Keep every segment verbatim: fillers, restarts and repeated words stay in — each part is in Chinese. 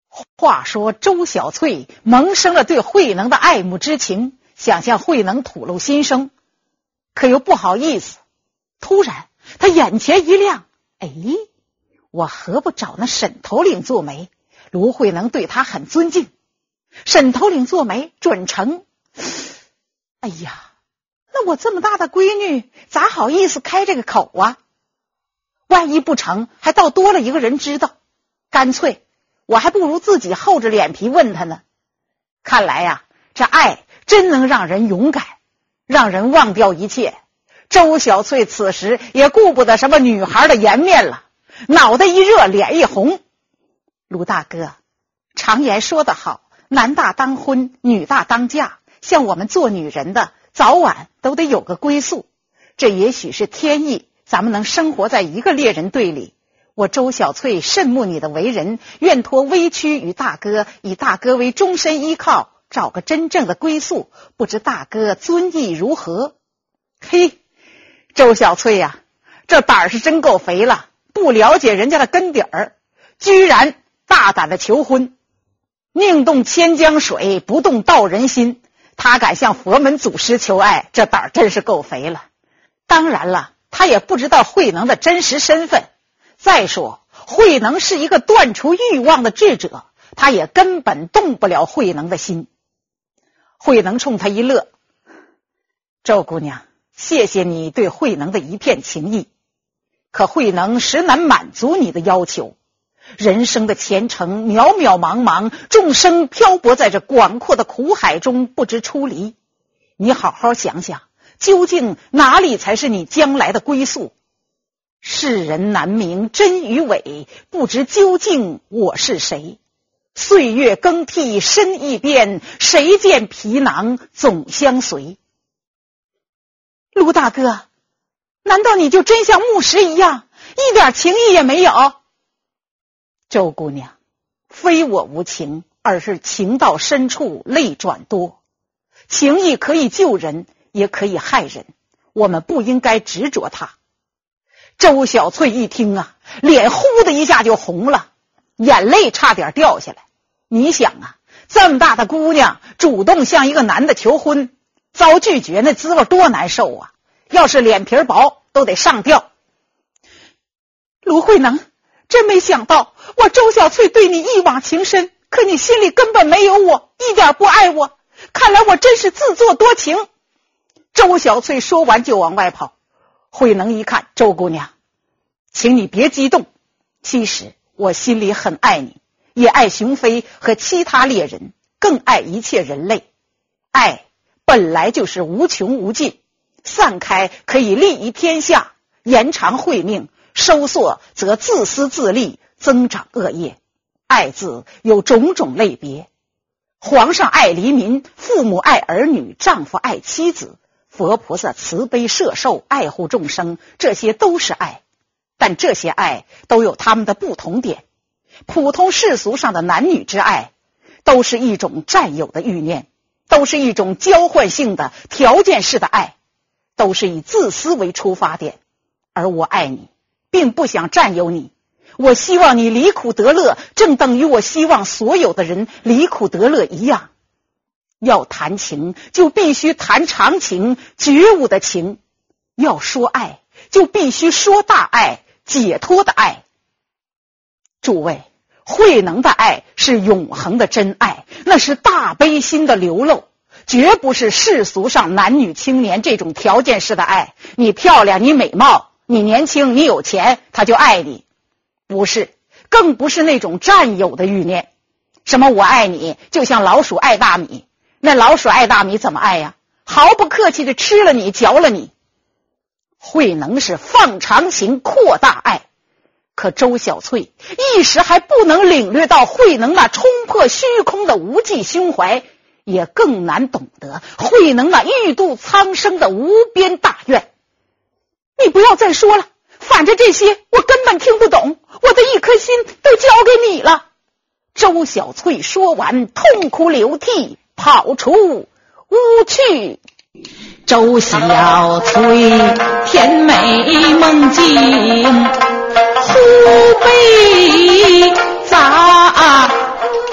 话说周小翠萌生了对慧能的爱慕之情，想向慧能吐露心声，可又不好意思。突然他眼前一亮，哎，我何不找那沈头领做媒？卢慧能对他很尊敬，沈头领做媒准成。哎呀，那我这么大的闺女咋好意思开这个口啊？万一不成，还倒多了一个人知道，干脆我还不如自己厚着脸皮问他呢。看来呀、啊，这爱真能让人勇敢，让人忘掉一切。周小翠此时也顾不得什么女孩的颜面了，脑袋一热，脸一红。卢大哥，常言说得好，男大当婚，女大当嫁，像我们做女人的早晚都得有个归宿，这也许是天意，咱们能生活在一个猎人队里。我周小翠甚慕你的为人，愿托微躯与大哥，以大哥为终身依靠，找个真正的归宿，不知大哥尊意如何？嘿，周小翠呀、啊，这胆儿是真够肥了，不了解人家的根底儿，居然大胆的求婚。宁动千江水，不动道人心，他敢向佛门祖师求爱，这胆儿真是够肥了。当然了，他也不知道慧能的真实身份。再说慧能是一个断除欲望的智者，他也根本动不了慧能的心。慧能冲他一乐，周姑娘，谢谢你对慧能的一片情谊，可慧能实难满足你的要求。人生的前程渺渺茫茫，众生漂泊在这广阔的苦海中，不知出离。你好好想想，究竟哪里才是你将来的归宿？世人难明真与伪，不知究竟我是谁。岁月更替身易变，谁见皮囊总相随。卢大哥，难道你就真像木石一样，一点情谊也没有？周姑娘，非我无情，而是情到深处泪转多。情谊可以救人，也可以害人，我们不应该执着它。周小翠一听啊，脸呼的一下就红了，眼泪差点掉下来。你想啊，这么大的姑娘主动向一个男的求婚，遭拒绝那滋味多难受啊！要是脸皮薄都得上吊。卢慧能，真没想到我周小翠对你一往情深，可你心里根本没有我，一点不爱我，看来我真是自作多情。周小翠说完就往外跑。慧能一看，周姑娘，请你别激动，其实我心里很爱你，也爱熊飞和其他猎人，更爱一切人类。爱本来就是无穷无尽，散开可以利益天下，延长慧命，收缩则自私自利，增长恶业。爱字有种种类别，皇上爱黎民，父母爱儿女，丈夫爱妻子，佛菩萨慈悲摄受，爱护众生，这些都是爱。但这些爱都有他们的不同点。普通世俗上的男女之爱，都是一种占有的欲念，都是一种交换性的条件式的爱，都是以自私为出发点。而我爱你，并不想占有你，我希望你离苦得乐，正等于我希望所有的人离苦得乐一样。要谈情，就必须谈长情，觉悟的情；要说爱，就必须说大爱，解脱的爱。诸位，慧能的爱是永恒的真爱，那是大悲心的流露，绝不是世俗上男女青年这种条件式的爱。你漂亮，你美貌，你年轻，你有钱，他就爱你。不是，更不是那种占有的欲念。什么我爱你，就像老鼠爱大米，那老鼠爱大米怎么爱呀？毫不客气的吃了你，嚼了你。慧能是放长情，扩大爱。可周小翠一时还不能领略到慧能那冲破虚空的无际胸怀，也更难懂得慧能那欲度苍生的无边大愿。你不要再说了，反正这些我根本听不懂，我的一颗心都交给你了。周小翠说完，痛哭流涕，跑出屋去。 周小翠甜美梦境，忽被杂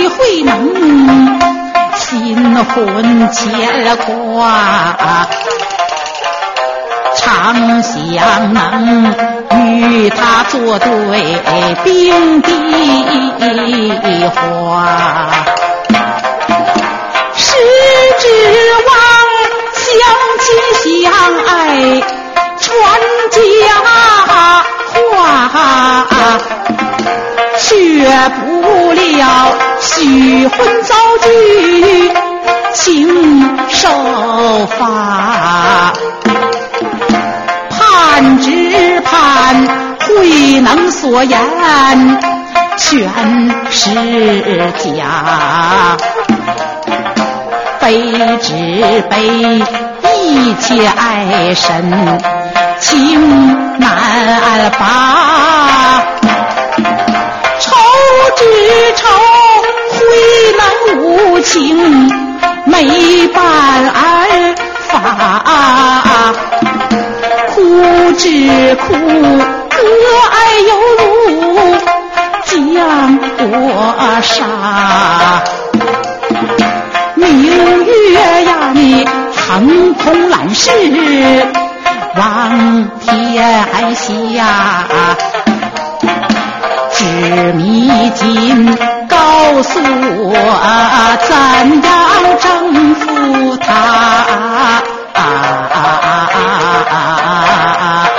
慧能新婚牵挂，常想能与他作对并蒂花，是指望相亲相爱传佳话，却不料许婚遭拒情受罚，盼只盼慧能所言全是假，悲只悲一切爱深情难拔，愁只愁慧能无情没办法，苦只苦割爱犹如将我杀，明月呀你腾空揽世望天下，知迷津告诉我怎样征服他，啊啊啊啊啊啊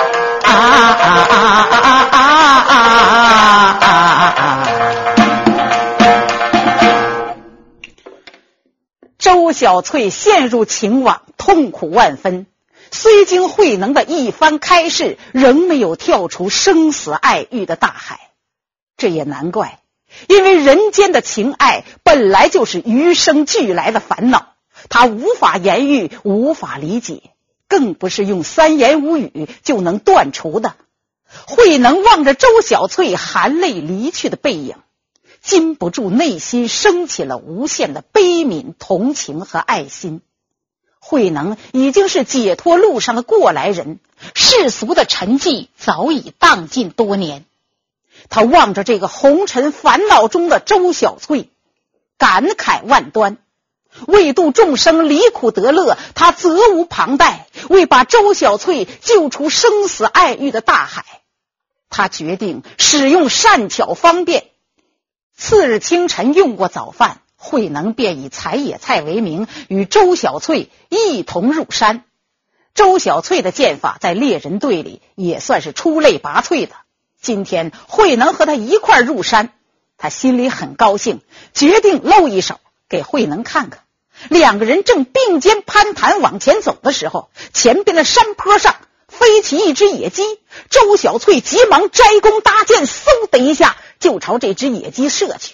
周小翠陷入情网，痛苦万分。虽经慧能的一番开示，仍没有跳出生死爱欲的大海。这也难怪，因为人间的情爱本来就是与生俱来的烦恼，他无法言喻，无法理解，更不是用三言五语就能断除的。慧能望着周小翠含泪离去的背影，禁不住内心升起了无限的悲悯、同情和爱心。慧能已经是解脱路上的过来人，世俗的沉寂早已荡尽多年。他望着这个红尘烦恼中的周小翠，感慨万端。为度众生离苦得乐，他责无旁贷，为把周小翠救出生死爱欲的大海，他决定使用善巧方便。次日清晨用过早饭，慧能便以采野菜为名，与周小翠一同入山。周小翠的剑法在猎人队里也算是出类拔萃的，今天慧能和他一块入山，他心里很高兴，决定露一手给慧能看看。两个人正并肩攀谈往前走的时候，前边的山坡上飞起一只野鸡，周小翠急忙摘弓搭箭，嗖的一下就朝这只野鸡射去。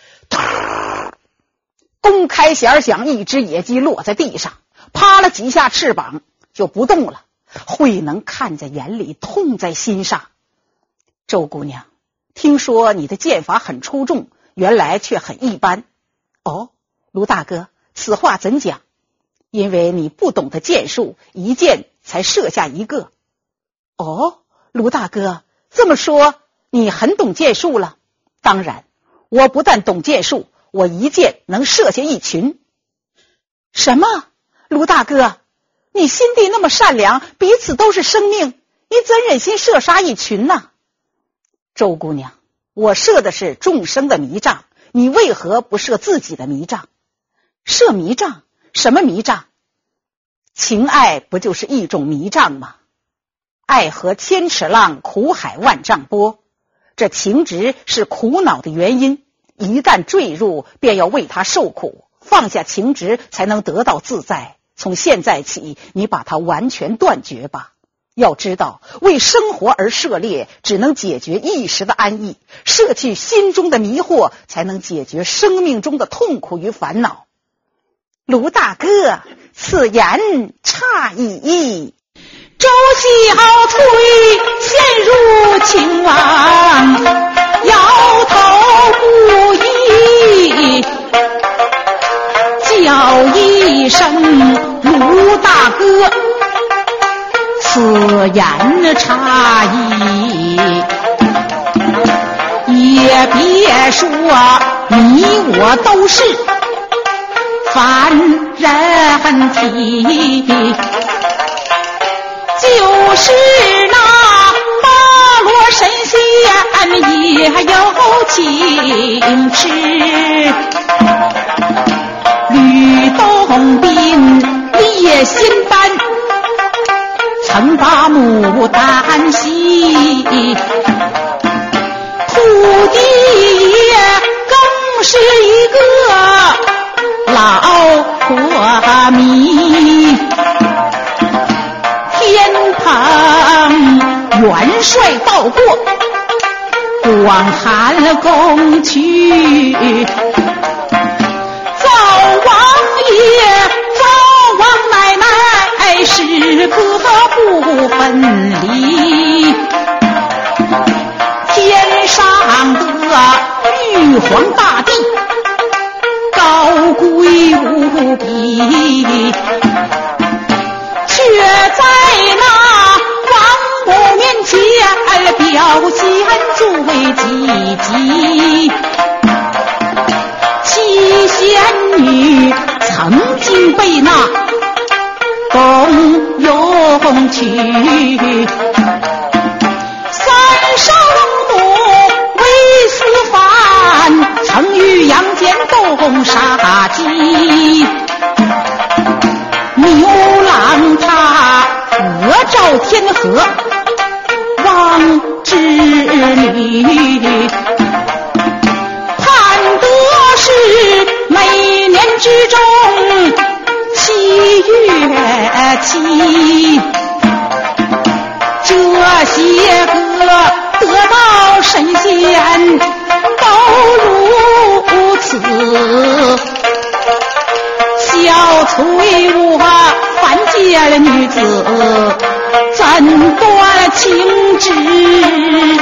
弓开弦响，一只野鸡落在地上，啪了几下翅膀就不动了。慧能看在眼里，痛在心上。周姑娘，听说你的剑法很出众，原来却很一般。哦，卢大哥，此话怎讲？因为你不懂得剑术，一箭才射下一个。哦，卢大哥，这么说你很懂剑术了？当然，我不但懂剑术，我一箭能射下一群。什么？卢大哥，你心地那么善良，彼此都是生命，你怎忍心射杀一群呢？周姑娘，我射的是众生的迷障，你为何不射自己的迷障？射迷障？什么迷障？情爱不就是一种迷障吗？爱河千尺浪，苦海万丈波。这情执是苦恼的原因，一旦坠入，便要为它受苦，放下情执才能得到自在。从现在起，你把它完全断绝吧。要知道，为生活而涉猎，只能解决一时的安逸，舍弃心中的迷惑，才能解决生命中的痛苦与烦恼。卢大哥，此言差矣。 周小翠陷入情网，摇头不已，叫一声卢大哥，此言差矣。也别说你我都是凡人体，就是那八罗神仙也有矜持，吕洞宾列仙丹，曾把牡丹戏，土地爷更是一个老国迷，天蓬元帅到过广寒宫去，灶王爷灶王奶奶时刻不分离，天上的玉皇大帝高贵无比，却在那王母面前表现最积极。七仙女曾经被那公用去，三圣母为私犯，曾于阳间动杀机，牛郎他何照天河望织女，盼得是每年之中七月七，这些个得到神仙都如此，小翠我凡间女子怎断情知？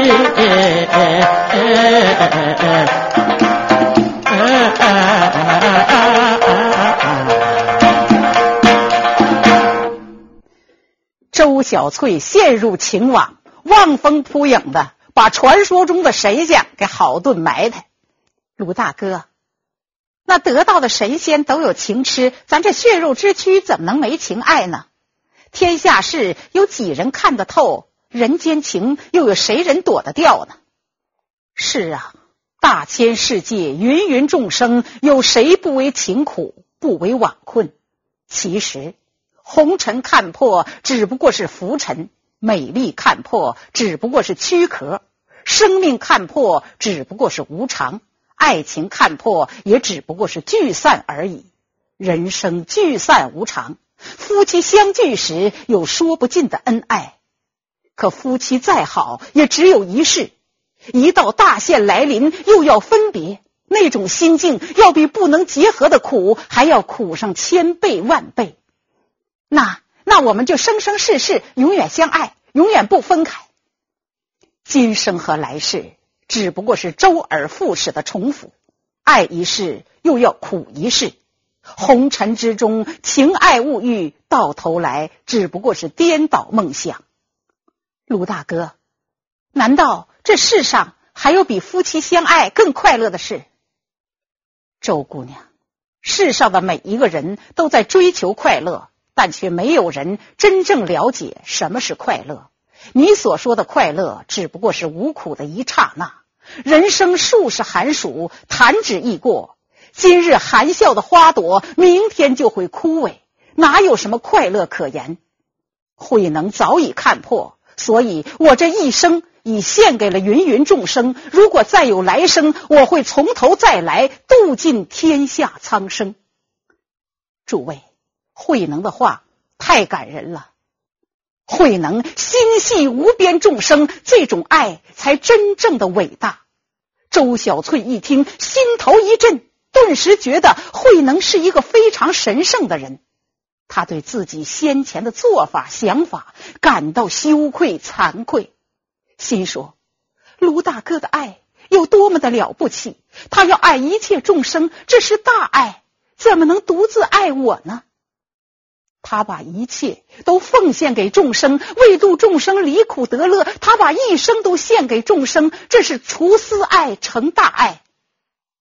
周小翠陷入情网，望风扑影的把传说中的神仙给好顿埋汰。卢大哥，那得道的神仙都有情痴，咱这血肉之躯怎么能没情爱呢？天下事有几人看得透，人间情又有谁人躲得掉呢？是啊，大千世界芸芸众生，有谁不为情苦，不为网困？其实红尘看破只不过是浮尘，美丽看破只不过是躯壳，生命看破只不过是无常，爱情看破也只不过是聚散而已。人生聚散无常，夫妻相聚时有说不尽的恩爱，可夫妻再好也只有一世，一到大限来临又要分别，那种心境要比不能结合的苦还要苦上千倍万倍。那那我们就生生世世永远相爱，永远不分开。今生和来世只不过是周而复始的重复，爱一世又要苦一世，红尘之中情爱物欲到头来只不过是颠倒梦想。卢大哥，难道这世上还有比夫妻相爱更快乐的事？周姑娘，世上的每一个人都在追求快乐，但却没有人真正了解什么是快乐。你所说的快乐只不过是无苦的一刹那，人生数十寒暑，弹指一过，今日含笑的花朵明天就会枯萎，哪有什么快乐可言？慧能早已看破，所以我这一生已献给了芸芸众生，如果再有来生，我会从头再来，度尽天下苍生。诸位，慧能的话太感人了，慧能心系无边众生，这种爱才真正的伟大。周小翠一听，心头一震，顿时觉得慧能是一个非常神圣的人。他对自己先前的做法想法感到羞愧惭愧，心说卢大哥的爱有多么的了不起，他要爱一切众生，这是大爱，怎么能独自爱我呢？他把一切都奉献给众生，为度众生离苦得乐，他把一生都献给众生，这是除私爱成大爱。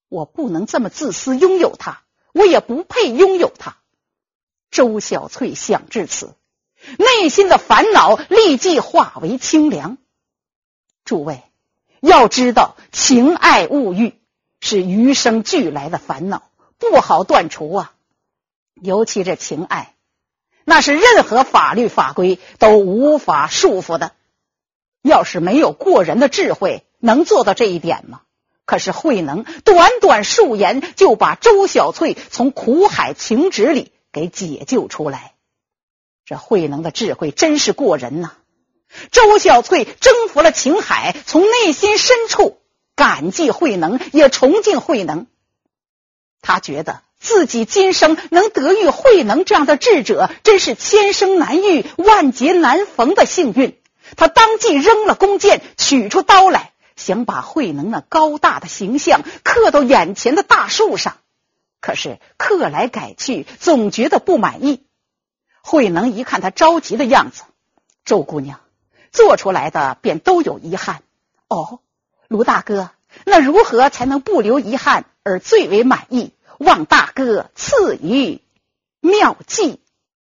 我不能这么自私拥有它，我也不配拥有它。周小翠想至此，内心的烦恼立即化为清凉。诸位，要知道情爱物欲是与生俱来的烦恼，不好断除啊。尤其这情爱，那是任何法律法规都无法束缚的。要是没有过人的智慧，能做到这一点吗？可是慧能短短数言就把周小翠从苦海情执里给解救出来。这慧能的智慧真是过人呐！周小翠征服了情海，从内心深处感激慧能，也崇敬慧能。他觉得自己今生能得遇慧能这样的智者，真是千生难遇万劫难逢的幸运。他当即扔了弓箭，取出刀来，想把慧能那高大的形象刻到眼前的大树上。可是刻来改去，总觉得不满意。慧能一看他着急的样子，周姑娘，做出来的便都有遗憾。哦，卢大哥，那如何才能不留遗憾而最为满意？望大哥赐予妙计。